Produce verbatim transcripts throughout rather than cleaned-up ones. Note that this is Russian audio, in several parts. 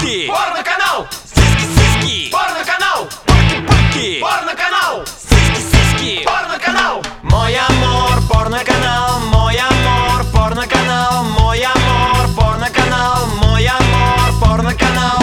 Порки-порки, порно-канал. Сиськи-сиськи, порно-канал. Порки-порки, порно-канал. Сиськи-сиськи, порно-канал. Мой амор, порно-канал. Мой амор, порно-канал. Мой амор, порно-канал. Мой амор, порно-канал.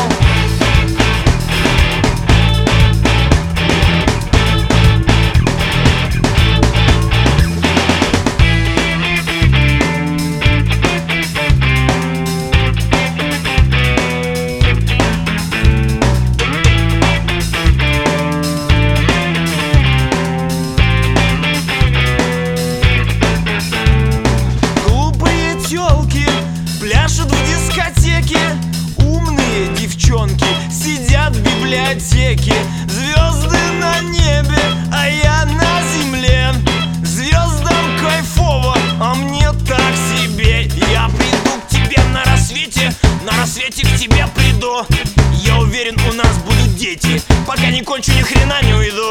Пляшут в дискотеке умные девчонки, сидят в библиотеке. Звезды на небе, а я на земле. Звездам кайфово, а мне так себе. Я приду к тебе на рассвете, на рассвете к тебе приду. Я уверен, у нас будут дети, пока не кончу, ни хрена не уйду.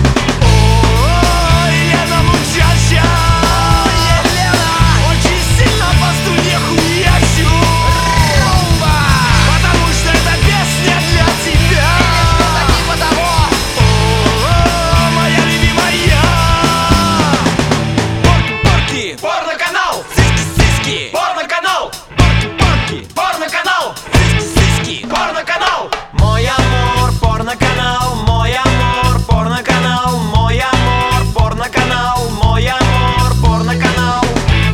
О, Елена Мучаща, очень сильно по струне хуячу, потому что эта песня для тебя. Типа того. О, моя любимая. Порки-порки, порно-канал. Сиськи-сиськи, порно-канал. Порки-порки, порно-канал. Сиськи-сиськи, порно-канал. Мой амор, порно-канал. Мой амор, порно-канал. Мой амор, порно-канал. Мой амор, порно-канал.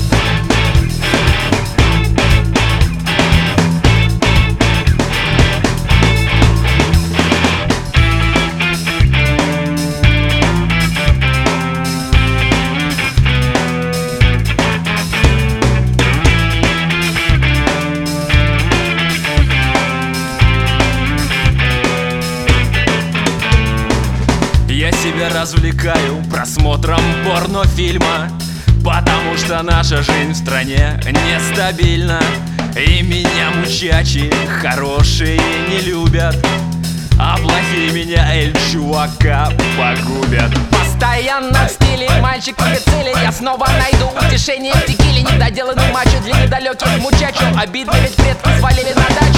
Я себя развлекаю просмотром порнофильма, потому что наша жизнь в стране нестабильна. И меня мучачи хорошие не любят, а плохие меня, эль, чувака, погубят. Постоянно в стиле мальчик в прицеле. Я снова найду утешение в текиле. Недоделанный мачо для недалеких мучачо. Обидно, ведь предки свалили на дачу.